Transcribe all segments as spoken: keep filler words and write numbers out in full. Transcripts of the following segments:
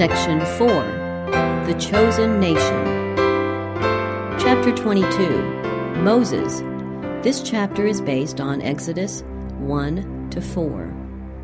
Section four, The Chosen Nation. Chapter twenty-two, Moses. This chapter is based on Exodus one to four.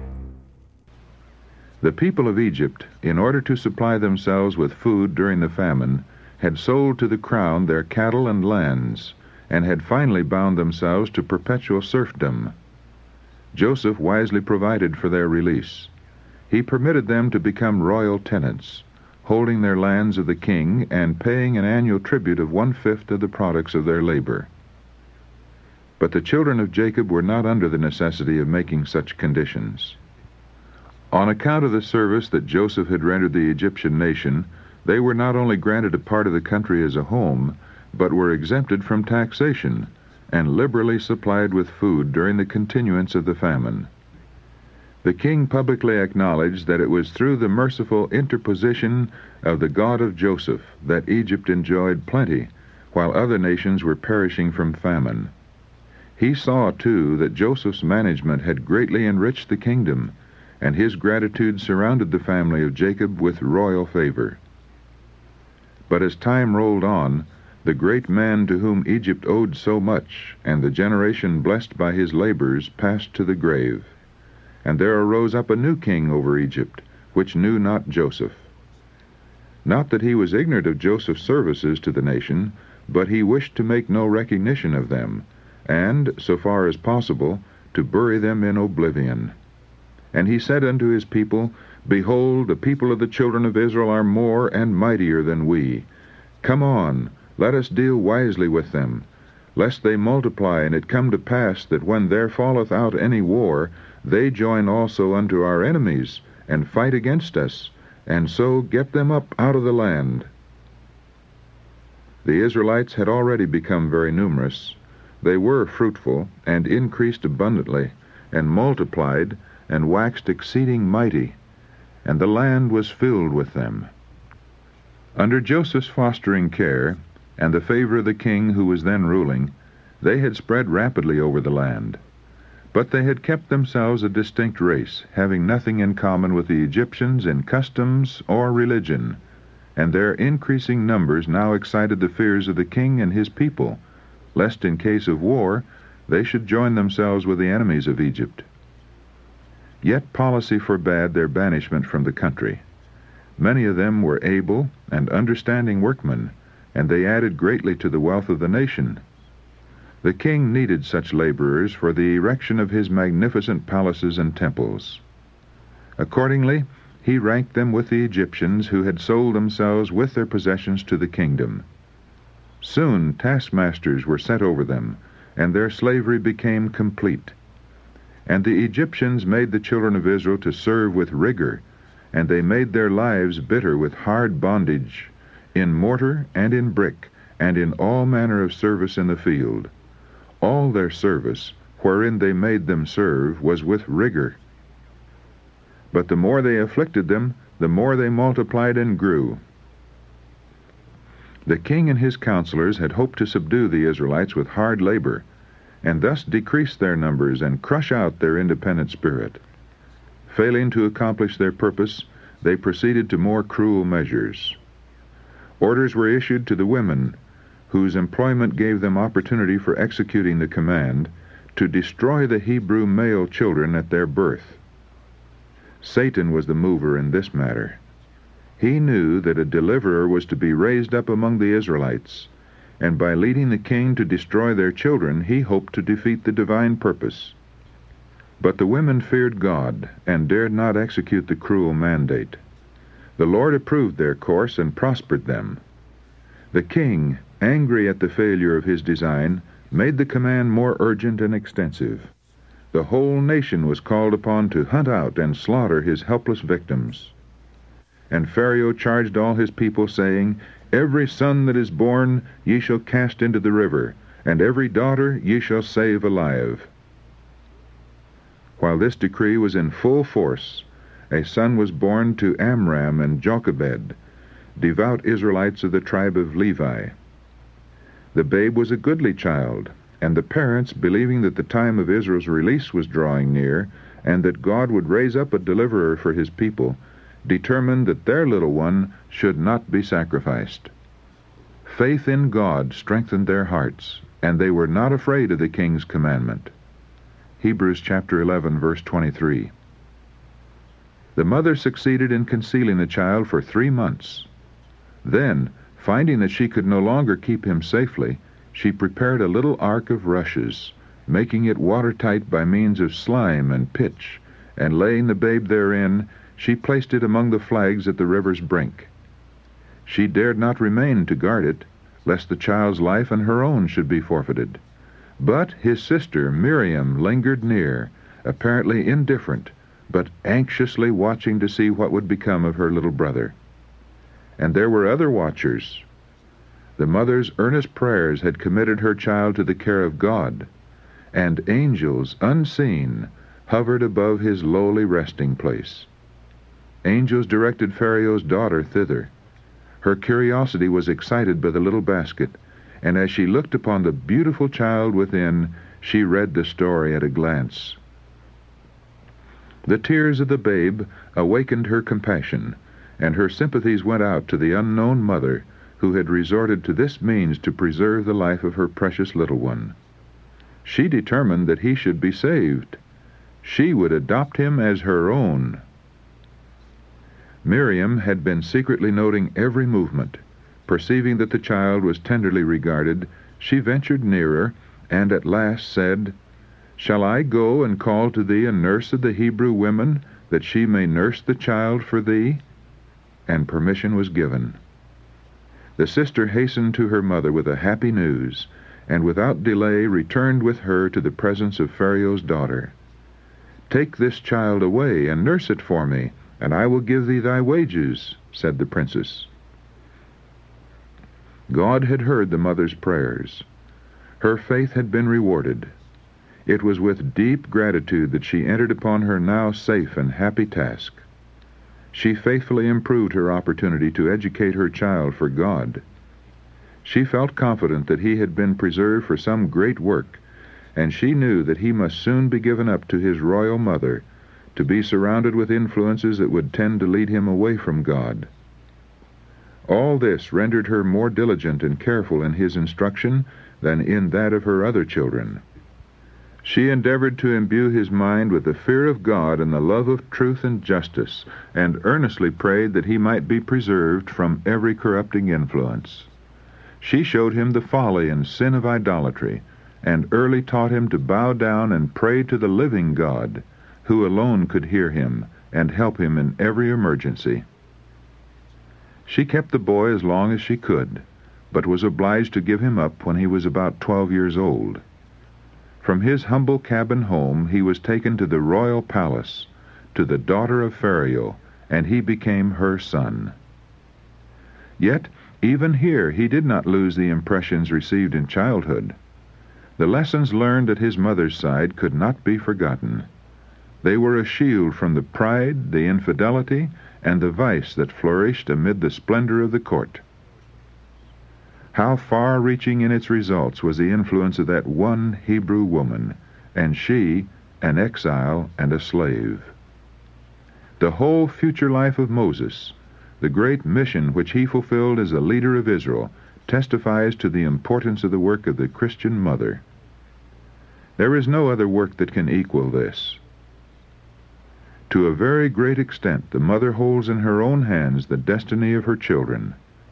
The people of Egypt, in order to supply themselves with food during the famine, had sold to the crown their cattle and lands, and had finally bound themselves to perpetual serfdom. Joseph wisely provided for their release. He permitted them to become royal tenants, holding their lands of the king and paying an annual tribute of one-fifth of the products of their labor. But the children of Jacob were not under the necessity of making such conditions. On account of the service that Joseph had rendered the Egyptian nation, they were not only granted a part of the country as a home, but were exempted from taxation and liberally supplied with food during the continuance of the famine. The king publicly acknowledged that it was through the merciful interposition of the God of Joseph that Egypt enjoyed plenty, while other nations were perishing from famine. He saw, too, that Joseph's management had greatly enriched the kingdom, and his gratitude surrounded the family of Jacob with royal favor. But as time rolled on, the great man to whom Egypt owed so much, and the generation blessed by his labors, passed to the grave. And there arose up a new king over Egypt, which knew not Joseph. Not that he was ignorant of Joseph's services to the nation, but he wished to make no recognition of them, and, so far as possible, to bury them in oblivion. And he said unto his people, Behold, the people of the children of Israel are more and mightier than we. Come on, let us deal wisely with them, lest they multiply, and it come to pass that when there falleth out any war, they join also unto our enemies, and fight against us, and so get them up out of the land. The Israelites had already become very numerous. They were fruitful, and increased abundantly, and multiplied, and waxed exceeding mighty, and the land was filled with them. Under Joseph's fostering care, and the favor of the king who was then ruling, they had spread rapidly over the land. But they had kept themselves a distinct race, having nothing in common with the Egyptians in customs or religion, and their increasing numbers now excited the fears of the king and his people, lest in case of war they should join themselves with the enemies of Egypt. Yet policy forbade their banishment from the country. Many of them were able and understanding workmen, and they added greatly to the wealth of the nation. The king needed such laborers for the erection of his magnificent palaces and temples. Accordingly, he ranked them with the Egyptians who had sold themselves with their possessions to the kingdom. Soon taskmasters were set over them, and their slavery became complete. And the Egyptians made the children of Israel to serve with rigor, and they made their lives bitter with hard bondage, in mortar and in brick, and in all manner of service in the field. All their service, wherein they made them serve, was with rigor. But the more they afflicted them, the more they multiplied and grew. The king and his counselors had hoped to subdue the Israelites with hard labor, and thus decrease their numbers and crush out their independent spirit. Failing to accomplish their purpose, they proceeded to more cruel measures. Orders were issued to the women, whose employment gave them opportunity for executing the command, to destroy the Hebrew male children at their birth. Satan was the mover in this matter. He knew that a deliverer was to be raised up among the Israelites, and by leading the king to destroy their children, he hoped to defeat the divine purpose. But the women feared God, and dared not execute the cruel mandate. The Lord approved their course and prospered them. The king, angry at the failure of his design, made the command more urgent and extensive. The whole nation was called upon to hunt out and slaughter his helpless victims. And Pharaoh charged all his people, saying, Every son that is born ye shall cast into the river, and every daughter ye shall save alive. While this decree was in full force, a son was born to Amram and Jochebed, devout Israelites of the tribe of Levi. The babe was a goodly child, and the parents, believing that the time of Israel's release was drawing near, and that God would raise up a deliverer for his people, determined that their little one should not be sacrificed. Faith in God strengthened their hearts, and they were not afraid of the king's commandment. Hebrews chapter eleven, verse twenty-three. The mother succeeded in concealing the child for three months. Then, finding that she could no longer keep him safely, she prepared a little ark of rushes, making it watertight by means of slime and pitch, and laying the babe therein, she placed it among the flags at the river's brink. She dared not remain to guard it, lest the child's life and her own should be forfeited. But his sister Miriam lingered near, apparently indifferent, but anxiously watching to see what would become of her little brother. And there were other watchers. The mother's earnest prayers had committed her child to the care of God, and angels, unseen, hovered above his lowly resting place. Angels directed Pharaoh's daughter thither. Her curiosity was excited by the little basket, and as she looked upon the beautiful child within, she read the story at a glance. The tears of the babe awakened her compassion, and her sympathies went out to the unknown mother who had resorted to this means to preserve the life of her precious little one. She determined that he should be saved. She would adopt him as her own. Miriam had been secretly noting every movement. Perceiving that the child was tenderly regarded, she ventured nearer, and at last said, "Shall I go and call to thee a nurse of the Hebrew women, that she may nurse the child for thee?" And permission was given. The sister hastened to her mother with the happy news, and without delay returned with her to the presence of Pharaoh's daughter. "Take this child away and nurse it for me, and I will give thee thy wages," said the princess. God had heard the mother's prayers. Her faith had been rewarded. It was with deep gratitude that she entered upon her now safe and happy task. She faithfully improved her opportunity to educate her child for God. She felt confident that he had been preserved for some great work, and she knew that he must soon be given up to his royal mother, to be surrounded with influences that would tend to lead him away from God. All this rendered her more diligent and careful in his instruction than in that of her other children. She endeavored to imbue his mind with the fear of God and the love of truth and justice, and earnestly prayed that he might be preserved from every corrupting influence. She showed him the folly and sin of idolatry, and early taught him to bow down and pray to the living God, who alone could hear him and help him in every emergency. She kept the boy as long as she could, but was obliged to give him up when he was about twelve years old. From his humble cabin home he was taken to the royal palace, to the daughter of Pharaoh, and he became her son. Yet, even here he did not lose the impressions received in childhood. The lessons learned at his mother's side could not be forgotten. They were a shield from the pride, the infidelity, and the vice that flourished amid the splendor of the court. How far-reaching in its results was the influence of that one Hebrew woman, and she an exile and a slave. The whole future life of Moses, the great mission which he fulfilled as a leader of Israel, testifies to the importance of the work of the Christian mother. There is no other work that can equal this. To a very great extent, the mother holds in her own hands the destiny of her children.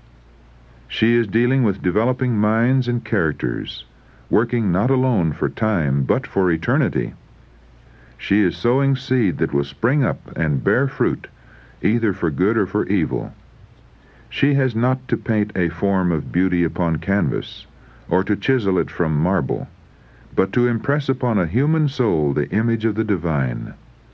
She is dealing with developing minds and characters, working not alone for time, but for eternity. She is sowing seed that will spring up and bear fruit, either for good or for evil. She has not to paint a form of beauty upon canvas, or to chisel it from marble, but to impress upon a human soul the image of the divine.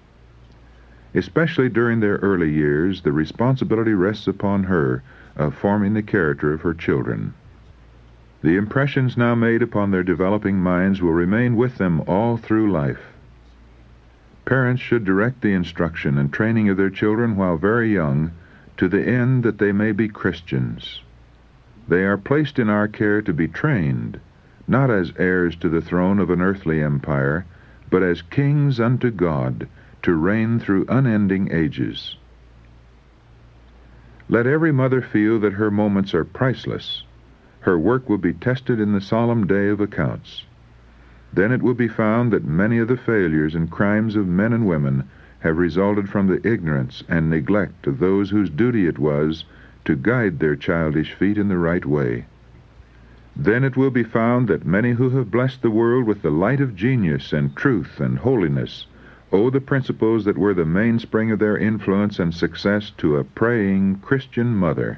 Especially during their early years, the responsibility rests upon her of forming the character of her children. The impressions now made upon their developing minds will remain with them all through life. Parents should direct the instruction and training of their children while very young, to the end that they may be Christians. They are placed in our care to be trained, not as heirs to the throne of an earthly empire, but as kings unto God, to reign through unending ages. Let every mother feel that her moments are priceless. Her work will be tested in the solemn day of accounts. Then it will be found that many of the failures and crimes of men and women have resulted from the ignorance and neglect of those whose duty it was to guide their childish feet in the right way. Then it will be found that many who have blessed the world with the light of genius and truth and holiness owe the principles that were the mainspring of their influence and success to a praying Christian mother.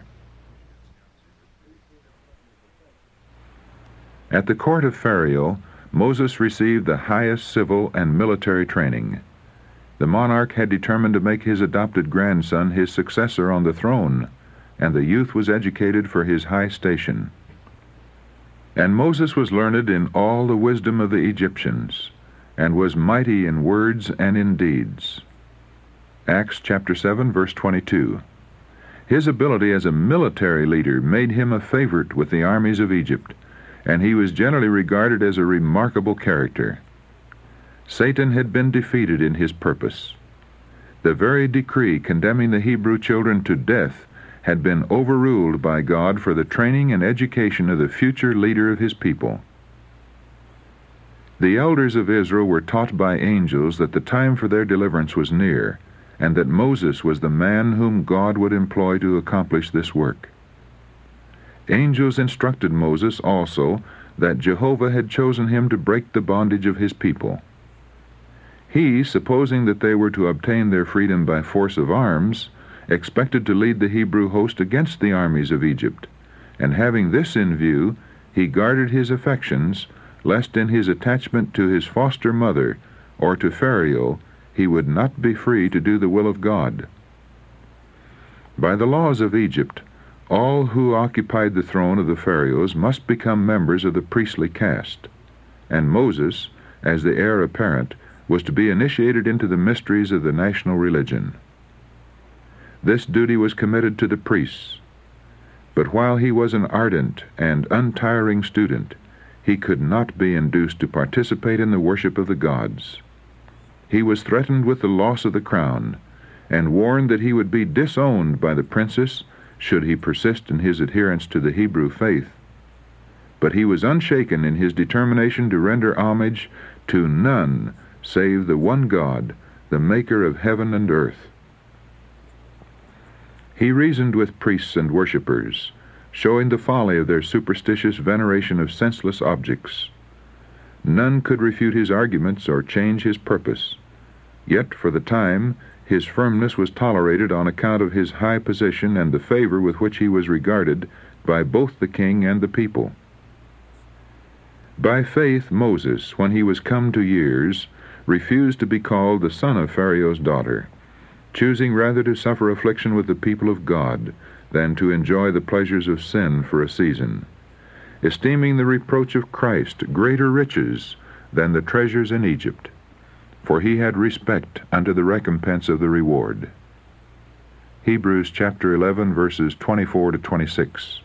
At the court of Pharaoh, Moses received the highest civil and military training. The monarch had determined to make his adopted grandson his successor on the throne, and the youth was educated for his high station. And Moses was learned in all the wisdom of the Egyptians, and was mighty in words and in deeds. Acts chapter seven, verse twenty-two. His ability as a military leader made him a favorite with the armies of Egypt, and he was generally regarded as a remarkable character. Satan had been defeated in his purpose. The very decree condemning the Hebrew children to death had been overruled by God for the training and education of the future leader of his people. The elders of Israel were taught by angels that the time for their deliverance was near, and that Moses was the man whom God would employ to accomplish this work. Angels instructed Moses also that Jehovah had chosen him to break the bondage of his people. He, supposing that they were to obtain their freedom by force of arms, expected to lead the Hebrew host against the armies of Egypt, and having this in view, he guarded his affections, lest in his attachment to his foster mother or to Pharaoh he would not be free to do the will of God. By the laws of Egypt, all who occupied the throne of the Pharaohs must become members of the priestly caste, and Moses, as the heir apparent, was to be initiated into the mysteries of the national religion. This duty was committed to the priests, but while he was an ardent and untiring student, he could not be induced to participate in the worship of the gods. He was threatened with the loss of the crown, and warned that he would be disowned by the princess should he persist in his adherence to the Hebrew faith. But he was unshaken in his determination to render homage to none save the one God, the maker of heaven and earth. He reasoned with priests and worshippers, showing the folly of their superstitious veneration of senseless objects. None could refute his arguments or change his purpose. Yet, for the time, his firmness was tolerated on account of his high position and the favor with which he was regarded by both the king and the people. By faith Moses, when he was come to years, refused to be called the son of Pharaoh's daughter, choosing rather to suffer affliction with the people of God than to enjoy the pleasures of sin for a season, esteeming the reproach of Christ greater riches than the treasures in Egypt, for he had respect unto the recompense of the reward. Hebrews chapter eleven, verses twenty-four to twenty-six.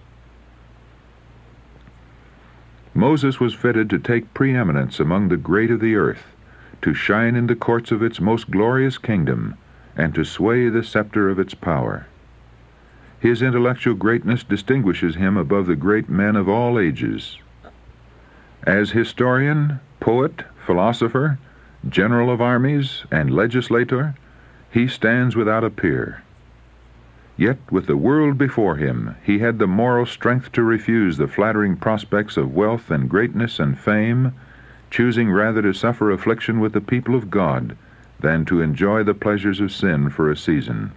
Moses was fitted to take preeminence among the great of the earth, to shine in the courts of its most glorious kingdom, and to sway the scepter of its power. His intellectual greatness distinguishes him above the great men of all ages. As historian, poet, philosopher, general of armies, and legislator, he stands without a peer. Yet, with the world before him, he had the moral strength to refuse the flattering prospects of wealth and greatness and fame, choosing rather to suffer affliction with the people of God than to enjoy the pleasures of sin for a season.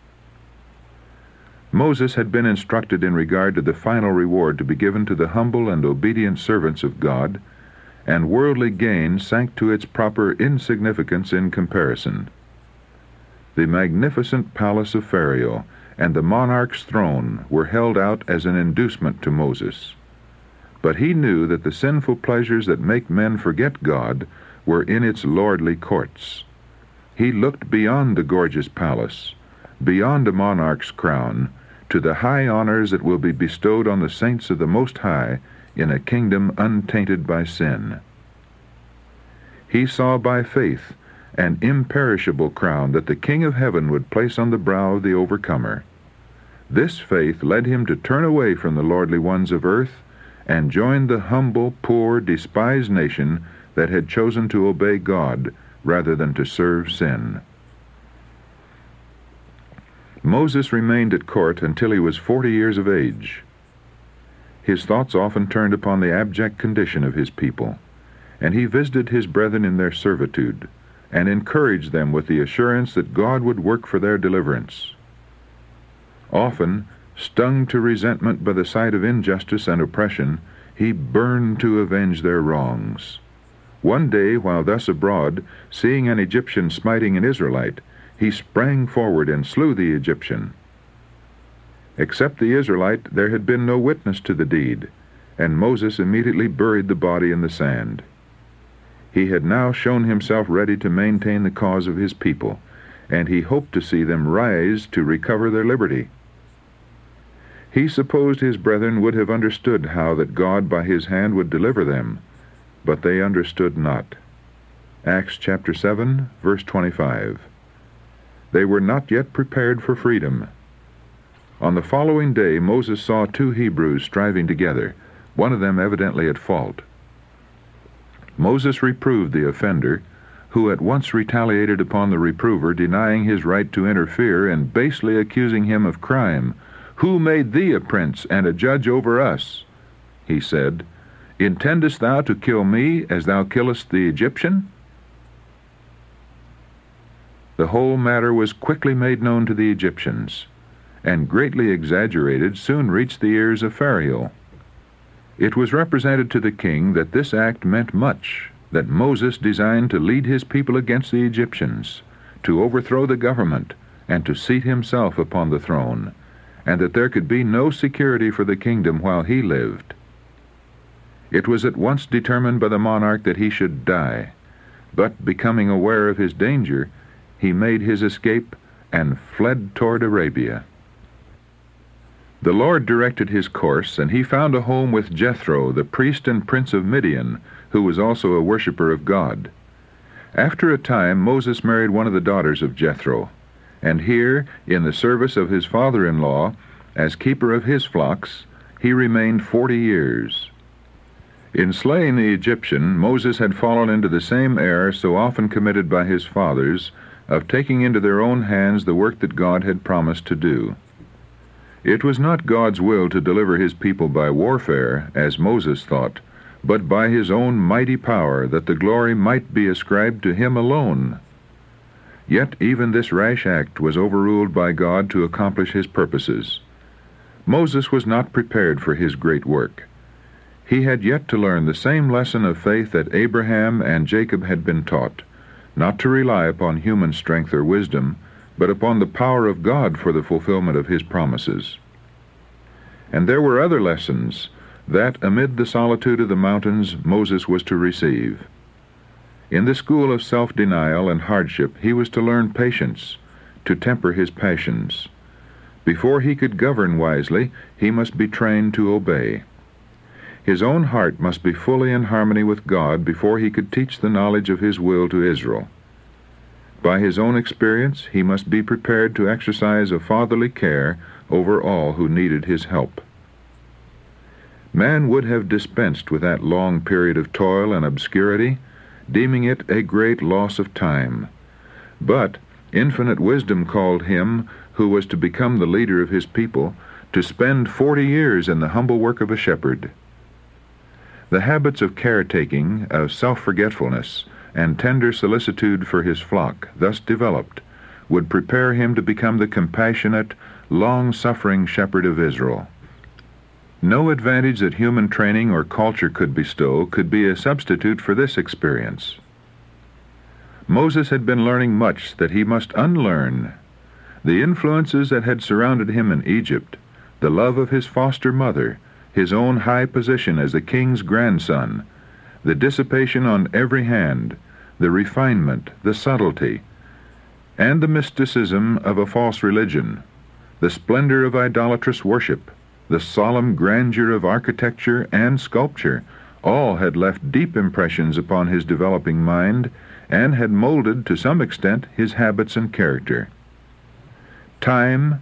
Moses had been instructed in regard to the final reward to be given to the humble and obedient servants of God, and worldly gain sank to its proper insignificance in comparison. The magnificent palace of Pharaoh and the monarch's throne were held out as an inducement to Moses. But he knew that the sinful pleasures that make men forget God were in its lordly courts. He looked beyond the gorgeous palace, beyond a monarch's crown, to the high honors that will be bestowed on the saints of the Most High in a kingdom untainted by sin. He saw by faith an imperishable crown that the King of Heaven would place on the brow of the overcomer. This faith led him to turn away from the lordly ones of earth and join the humble, poor, despised nation that had chosen to obey God rather than to serve sin. Moses remained at court until he was forty years of age. His thoughts often turned upon the abject condition of his people, and he visited his brethren in their servitude, and encouraged them with the assurance that God would work for their deliverance. Often, stung to resentment by the sight of injustice and oppression, he burned to avenge their wrongs. One day, while thus abroad, seeing an Egyptian smiting an Israelite, he sprang forward and slew the Egyptian. Except the Israelite, there had been no witness to the deed, and Moses immediately buried the body in the sand. He had now shown himself ready to maintain the cause of his people, and he hoped to see them rise to recover their liberty. He supposed his brethren would have understood how that God by his hand would deliver them, but they understood not. Acts chapter seven, verse twenty-five. They were not yet prepared for freedom. On the following day Moses saw two Hebrews striving together, one of them evidently at fault. Moses reproved the offender, who at once retaliated upon the reprover, denying his right to interfere and basely accusing him of crime. "Who made thee a prince and a judge over us?" he said. "Intendest thou to kill me as thou killest the Egyptian?" The whole matter was quickly made known to the Egyptians, and greatly exaggerated soon reached the ears of Pharaoh. It was represented to the king that this act meant much, that Moses designed to lead his people against the Egyptians, to overthrow the government, and to seat himself upon the throne, and that there could be no security for the kingdom while he lived. It was at once determined by the monarch that he should die, but becoming aware of his danger, he made his escape and fled toward Arabia. The Lord directed his course, and he found a home with Jethro, the priest and prince of Midian, who was also a worshipper of God. After a time Moses married one of the daughters of Jethro, and here, in the service of his father-in-law, as keeper of his flocks, he remained forty years. In slaying the Egyptian, Moses had fallen into the same error so often committed by his fathers, of taking into their own hands the work that God had promised to do. It was not God's will to deliver his people by warfare, as Moses thought, but by his own mighty power, that the glory might be ascribed to him alone. Yet even this rash act was overruled by God to accomplish his purposes. Moses was not prepared for his great work. He had yet to learn the same lesson of faith that Abraham and Jacob had been taught, not to rely upon human strength or wisdom, but upon the power of God for the fulfillment of his promises. And there were other lessons that, amid the solitude of the mountains, Moses was to receive. In the school of self-denial and hardship he was to learn patience, to temper his passions. Before he could govern wisely, he must be trained to obey. His own heart must be fully in harmony with God before he could teach the knowledge of his will to Israel. By his own experience, he must be prepared to exercise a fatherly care over all who needed his help. Man would have dispensed with that long period of toil and obscurity, deeming it a great loss of time. But infinite wisdom called him, who was to become the leader of his people, to spend forty years in the humble work of a shepherd. The habits of caretaking, of self-forgetfulness, and tender solicitude for his flock, thus developed, would prepare him to become the compassionate, long-suffering shepherd of Israel. No advantage that human training or culture could bestow could be a substitute for this experience. Moses had been learning much that he must unlearn. The influences that had surrounded him in Egypt, the love of his foster mother, his own high position as the king's grandson, the dissipation on every hand, the refinement, the subtlety, and the mysticism of a false religion, the splendor of idolatrous worship, the solemn grandeur of architecture and sculpture, all had left deep impressions upon his developing mind and had molded to some extent his habits and character. Time,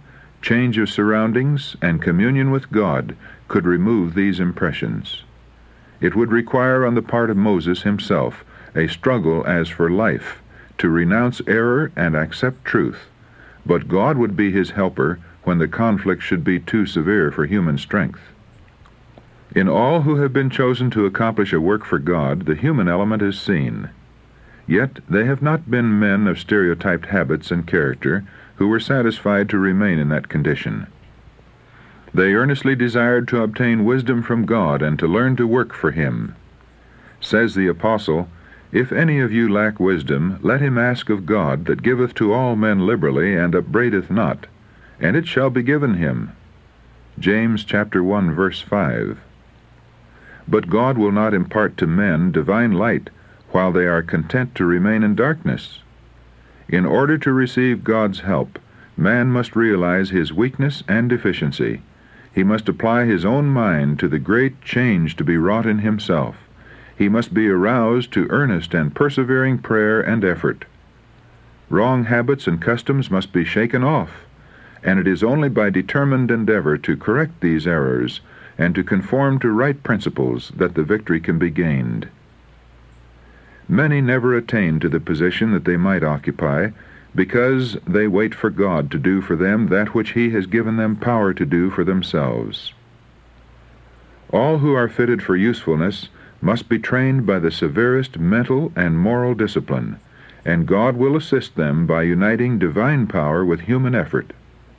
change of surroundings, and communion with God could remove these impressions. It would require on the part of Moses himself a struggle as for life, to renounce error and accept truth, but God would be his helper when the conflict should be too severe for human strength. In all who have been chosen to accomplish a work for God, the human element is seen. Yet they have not been men of stereotyped habits and character who were satisfied to remain in that condition. They earnestly desired to obtain wisdom from God and to learn to work for him. Says the apostle, "If any of you lack wisdom, let him ask of God, that giveth to all men liberally, and upbraideth not, and it shall be given him." James chapter one, verse five. But God will not impart to men divine light while they are content to remain in darkness. In order to receive God's help, man must realize his weakness and deficiency. He must apply his own mind to the great change to be wrought in himself. He must be aroused to earnest and persevering prayer and effort. Wrong habits and customs must be shaken off, and it is only by determined endeavor to correct these errors and to conform to right principles that the victory can be gained. Many never attain to the position that they might occupy because they wait for God to do for them that which he has given them power to do for themselves. All who are fitted for usefulness must be trained by the severest mental and moral discipline, and God will assist them by uniting divine power with human effort.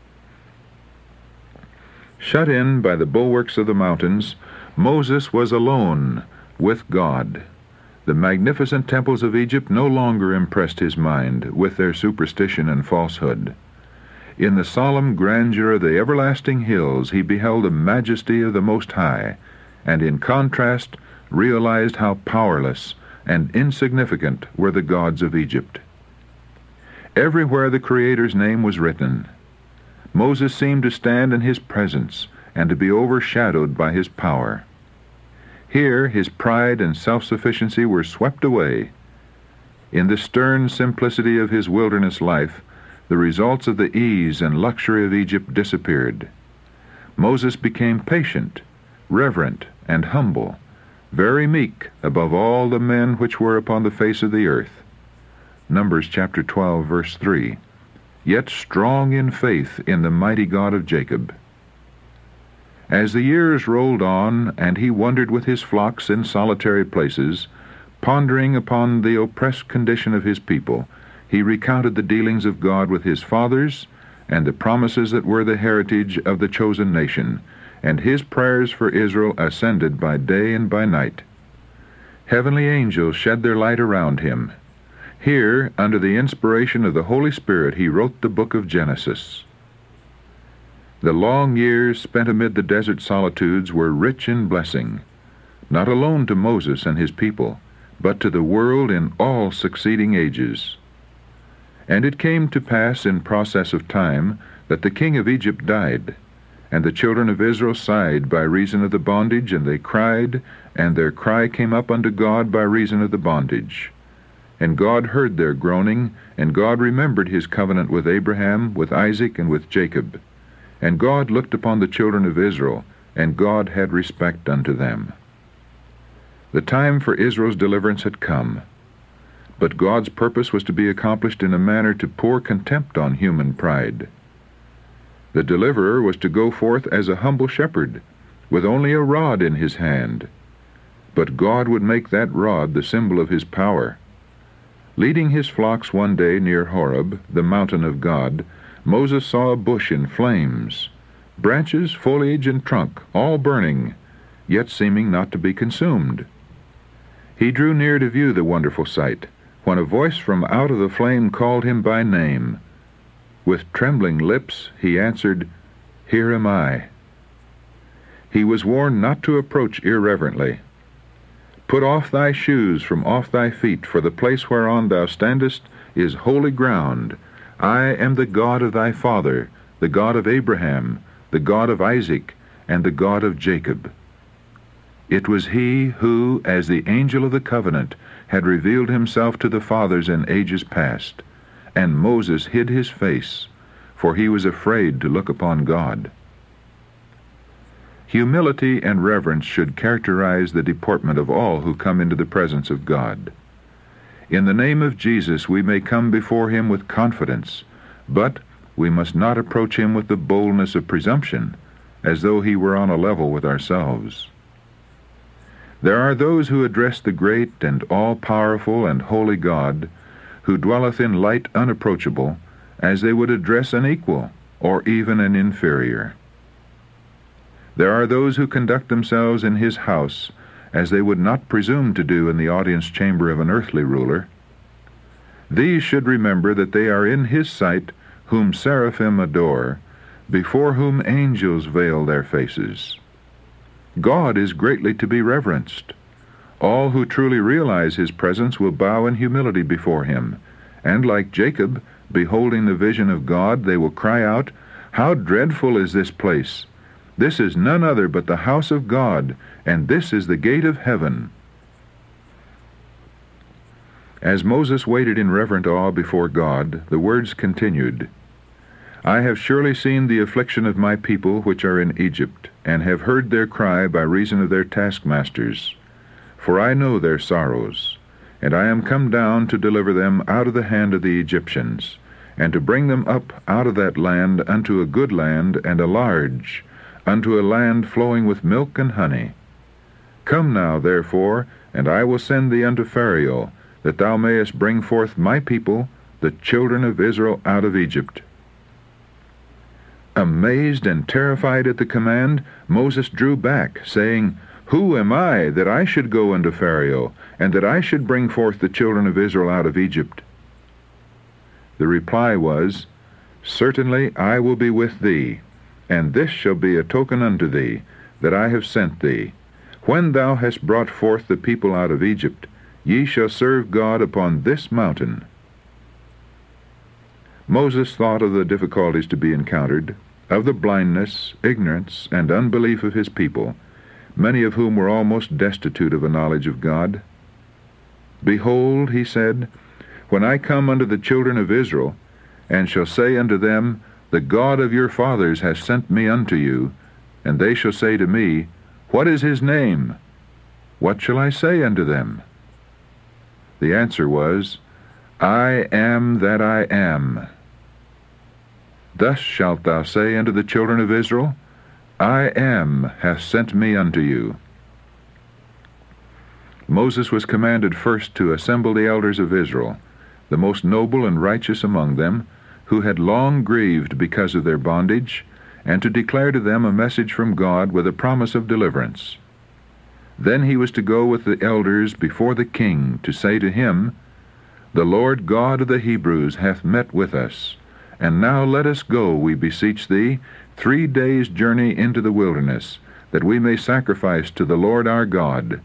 Shut in by the bulwarks of the mountains, Moses was alone with God. The magnificent temples of Egypt no longer impressed his mind with their superstition and falsehood. In the solemn grandeur of the everlasting hills he beheld the majesty of the Most High, and in contrast realized how powerless and insignificant were the gods of Egypt. Everywhere the Creator's name was written, Moses seemed to stand in his presence and to be overshadowed by his power. Here his pride and self-sufficiency were swept away. In the stern simplicity of his wilderness life, the results of the ease and luxury of Egypt disappeared. Moses became patient, reverent, and humble, very meek above all the men which were upon the face of the earth. Numbers chapter twelve, verse three. Yet strong in faith in the mighty God of Jacob. As the years rolled on, and he wandered with his flocks in solitary places, pondering upon the oppressed condition of his people, he recounted the dealings of God with his fathers, and the promises that were the heritage of the chosen nation, and his prayers for Israel ascended by day and by night. Heavenly angels shed their light around him. Here, under the inspiration of the Holy Spirit, he wrote the book of Genesis. The long years spent amid the desert solitudes were rich in blessing, not alone to Moses and his people, but to the world in all succeeding ages. And it came to pass in process of time that the king of Egypt died, and the children of Israel sighed by reason of the bondage, and they cried, and their cry came up unto God by reason of the bondage. And God heard their groaning, and God remembered his covenant with Abraham, with Isaac, and with Jacob. And God looked upon the children of Israel, and God had respect unto them. The time for Israel's deliverance had come, but God's purpose was to be accomplished in a manner to pour contempt on human pride. The deliverer was to go forth as a humble shepherd, with only a rod in his hand, but God would make that rod the symbol of his power. Leading his flocks one day near Horeb, the mountain of God, Moses saw a bush in flames, branches, foliage, and trunk, all burning, yet seeming not to be consumed. He drew near to view the wonderful sight, when a voice from out of the flame called him by name. With trembling lips he answered, "Here am I." He was warned not to approach irreverently. "Put off thy shoes from off thy feet, for the place whereon thou standest is holy ground. I am the God of thy father, the God of Abraham, the God of Isaac, and the God of Jacob." It was he who, as the angel of the covenant, had revealed himself to the fathers in ages past, and Moses hid his face, for he was afraid to look upon God. Humility and reverence should characterize the deportment of all who come into the presence of God. In the name of Jesus we may come before him with confidence, but we must not approach him with the boldness of presumption, as though he were on a level with ourselves. There are those who address the great and all-powerful and holy God, who dwelleth in light unapproachable, as they would address an equal, or even an inferior. There are those who conduct themselves in his house as they would not presume to do in the audience chamber of an earthly ruler. These should remember that they are in his sight whom seraphim adore, before whom angels veil their faces. God is greatly to be reverenced. All who truly realize his presence will bow in humility before him, and like Jacob, beholding the vision of God, they will cry out, "How dreadful is this place! This is none other but the house of God, and this is the gate of heaven." As Moses waited in reverent awe before God, the words continued, "I have surely seen the affliction of my people which are in Egypt, and have heard their cry by reason of their taskmasters. For I know their sorrows, and I am come down to deliver them out of the hand of the Egyptians, and to bring them up out of that land unto a good land and a large, unto a land flowing with milk and honey. Come now, therefore, and I will send thee unto Pharaoh, that thou mayest bring forth my people, the children of Israel, out of Egypt." Amazed and terrified at the command, Moses drew back, saying, "Who am I, that I should go unto Pharaoh, and that I should bring forth the children of Israel out of Egypt?" The reply was, "Certainly I will be with thee, and this shall be a token unto thee, that I have sent thee. When thou hast brought forth the people out of Egypt, ye shall serve God upon this mountain." Moses thought of the difficulties to be encountered, of the blindness, ignorance, and unbelief of his people, many of whom were almost destitute of a knowledge of God. "Behold," he said, "when I come unto the children of Israel, and shall say unto them, The God of your fathers hath sent me unto you, and they shall say to me, What is his name? What shall I say unto them?" The answer was, "I am that I am." Thus shalt thou say unto the children of Israel, I am hath sent me unto you. Moses was commanded first to assemble the elders of Israel, the most noble and righteous among them, who had long grieved because of their bondage, and to declare to them a message from God with a promise of deliverance. Then he was to go with the elders before the king, to say to him, The Lord God of the Hebrews hath met with us, and now let us go, we beseech thee, three days' journey into the wilderness, that we may sacrifice to the Lord our God.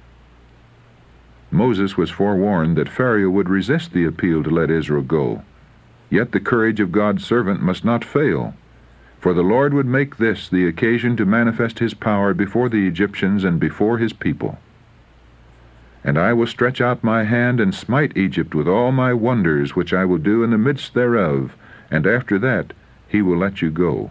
Moses was forewarned that Pharaoh would resist the appeal to let Israel go. Yet the courage of God's servant must not fail, for the Lord would make this the occasion to manifest his power before the Egyptians and before his people. And I will stretch out my hand and smite Egypt with all my wonders which I will do in the midst thereof, and after that he will let you go.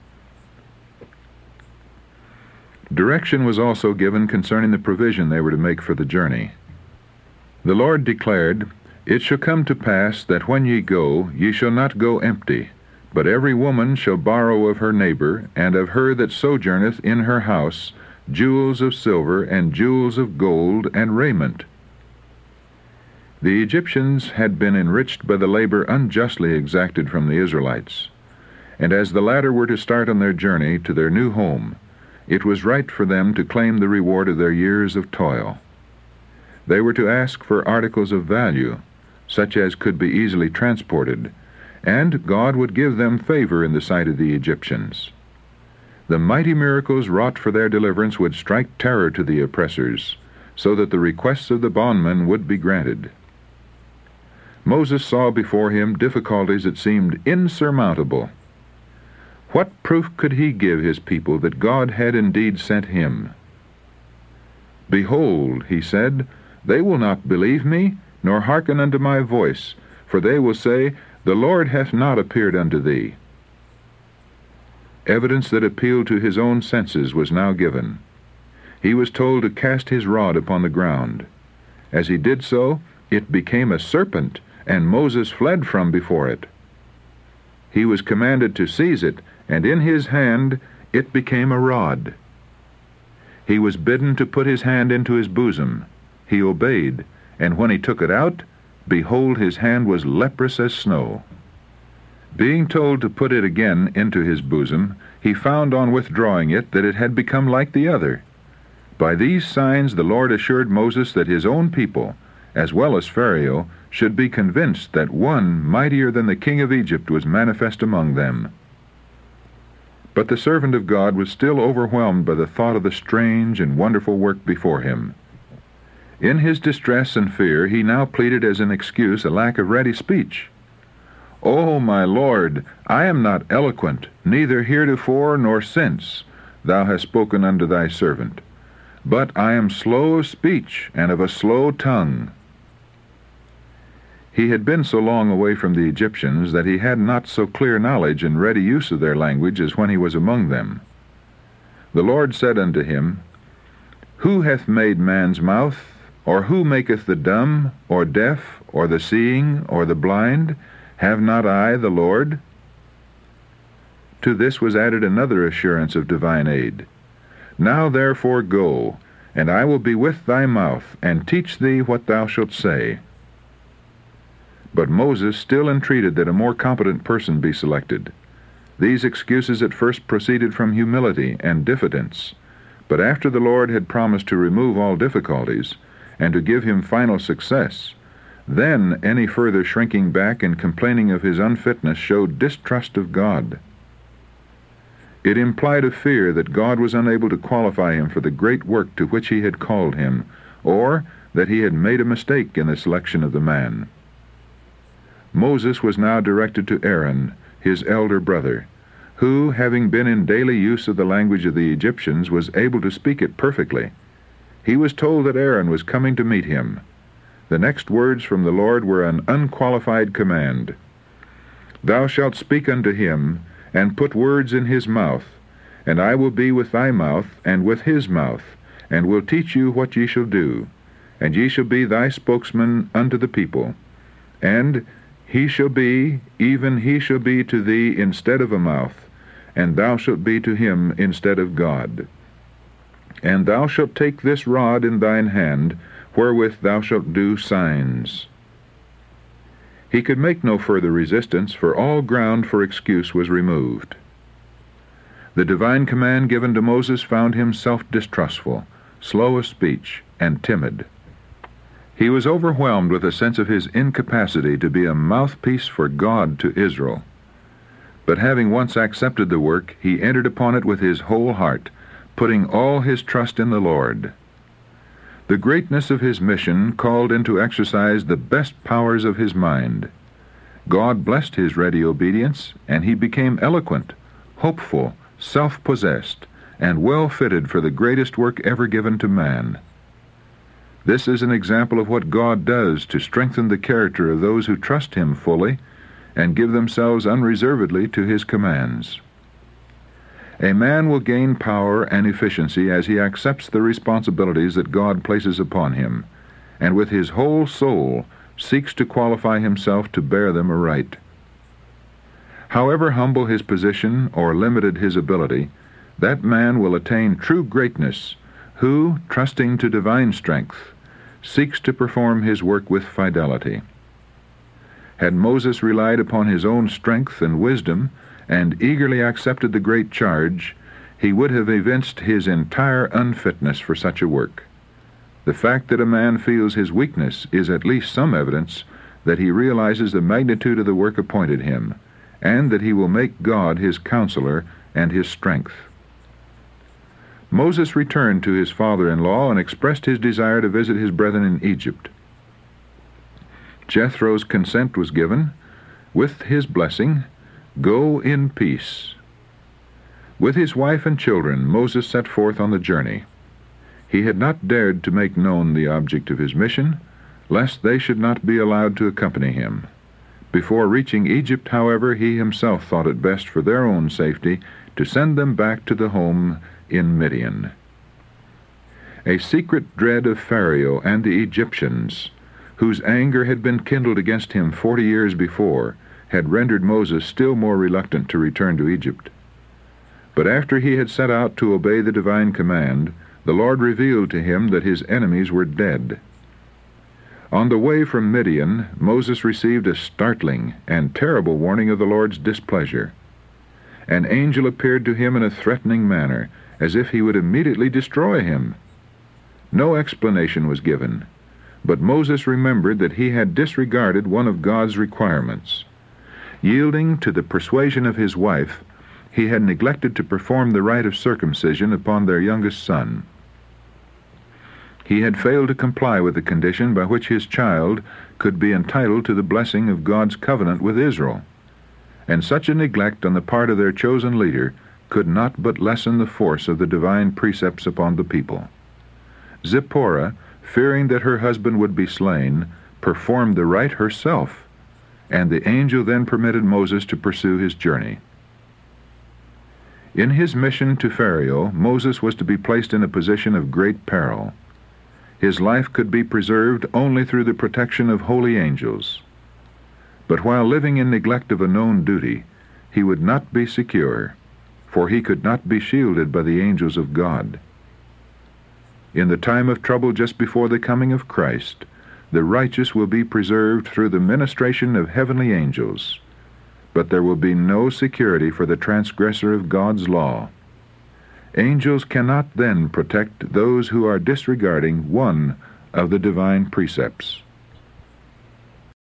Direction was also given concerning the provision they were to make for the journey. The Lord declared, It shall come to pass that when ye go, ye shall not go empty, but every woman shall borrow of her neighbor, and of her that sojourneth in her house, jewels of silver, and jewels of gold, and raiment. The Egyptians had been enriched by the labor unjustly exacted from the Israelites, and as the latter were to start on their journey to their new home, it was right for them to claim the reward of their years of toil. They were to ask for articles of value, such as could be easily transported, and God would give them favor in the sight of the Egyptians. The mighty miracles wrought for their deliverance would strike terror to the oppressors, so that the requests of the bondmen would be granted. Moses saw before him difficulties that seemed insurmountable. What proof could he give his people that God had indeed sent him? Behold, he said, they will not believe me, nor hearken unto my voice, for they will say, The Lord hath not appeared unto thee. Evidence that appealed to his own senses was now given. He was told to cast his rod upon the ground. As he did so, it became a serpent, and Moses fled from before it. He was commanded to seize it, and in his hand it became a rod. He was bidden to put his hand into his bosom. He obeyed, and when he took it out, behold, his hand was leprous as snow. Being told to put it again into his bosom, he found on withdrawing it that it had become like the other. By these signs the Lord assured Moses that his own people, as well as Pharaoh, should be convinced that one mightier than the king of Egypt was manifest among them. But the servant of God was still overwhelmed by the thought of the strange and wonderful work before him. In his distress and fear, he now pleaded as an excuse a lack of ready speech. "O my Lord, I am not eloquent, neither heretofore nor since thou hast spoken unto thy servant, but I am slow of speech and of a slow tongue." He had been so long away from the Egyptians that he had not so clear knowledge and ready use of their language as when he was among them. The Lord said unto him, "Who hath made man's mouth? Or who maketh the dumb, or deaf, or the seeing, or the blind? Have not I the Lord?" To this was added another assurance of divine aid. "Now therefore go, and I will be with thy mouth, and teach thee what thou shalt say." But Moses still entreated that a more competent person be selected. These excuses at first proceeded from humility and diffidence, but after the Lord had promised to remove all difficulties, and to give him final success, then any further shrinking back and complaining of his unfitness showed distrust of God. It implied a fear that God was unable to qualify him for the great work to which he had called him, or that he had made a mistake in the selection of the man. Moses was now directed to Aaron, his elder brother, who, having been in daily use of the language of the Egyptians, was able to speak it perfectly. He was told that Aaron was coming to meet him. The next words from the Lord were an unqualified command. "Thou shalt speak unto him, and put words in his mouth, and I will be with thy mouth, and with his mouth, and will teach you what ye shall do, and ye shall be thy spokesman unto the people. And he shall be, even he shall be to thee instead of a mouth, and thou shalt be to him instead of God. And thou shalt take this rod in thine hand, wherewith thou shalt do signs." He could make no further resistance, for all ground for excuse was removed. The divine command given to Moses found him self-distrustful, slow of speech, and timid. He was overwhelmed with a sense of his incapacity to be a mouthpiece for God to Israel. But having once accepted the work, he entered upon it with his whole heart, putting all his trust in the Lord. The greatness of his mission called into exercise the best powers of his mind. God blessed his ready obedience, and he became eloquent, hopeful, self-possessed, and well fitted for the greatest work ever given to man. This is an example of what God does to strengthen the character of those who trust him fully and give themselves unreservedly to his commands. A man will gain power and efficiency as he accepts the responsibilities that God places upon him, and with his whole soul seeks to qualify himself to bear them aright. However humble his position or limited his ability, that man will attain true greatness who, trusting to divine strength, seeks to perform his work with fidelity. Had Moses relied upon his own strength and wisdom, and eagerly accepted the great charge, he would have evinced his entire unfitness for such a work. The fact that a man feels his weakness is at least some evidence that he realizes the magnitude of the work appointed him, and that he will make God his counselor and his strength. Moses returned to his father-in-law and expressed his desire to visit his brethren in Egypt. Jethro's consent was given. With his blessing, "Go in peace." With his wife and children, Moses set forth on the journey. He had not dared to make known the object of his mission, lest they should not be allowed to accompany him. Before reaching Egypt, however, he himself thought it best for their own safety to send them back to the home in Midian. A secret dread of Pharaoh and the Egyptians, whose anger had been kindled against him forty years before, had rendered Moses still more reluctant to return to Egypt. But after he had set out to obey the divine command, the Lord revealed to him that his enemies were dead. On the way from Midian, Moses received a startling and terrible warning of the Lord's displeasure. An angel appeared to him in a threatening manner, as if he would immediately destroy him. No explanation was given, but Moses remembered that he had disregarded one of God's requirements. Yielding to the persuasion of his wife, he had neglected to perform the rite of circumcision upon their youngest son. He had failed to comply with the condition by which his child could be entitled to the blessing of God's covenant with Israel, and such a neglect on the part of their chosen leader could not but lessen the force of the divine precepts upon the people. Zipporah, fearing that her husband would be slain, performed the rite herself, and the angel then permitted Moses to pursue his journey. In his mission to Pharaoh, Moses was to be placed in a position of great peril. His life could be preserved only through the protection of holy angels. But while living in neglect of a known duty, he would not be secure, for he could not be shielded by the angels of God. In the time of trouble just before the coming of Christ, the righteous will be preserved through the ministration of heavenly angels, but there will be no security for the transgressor of God's law. Angels cannot then protect those who are disregarding one of the divine precepts.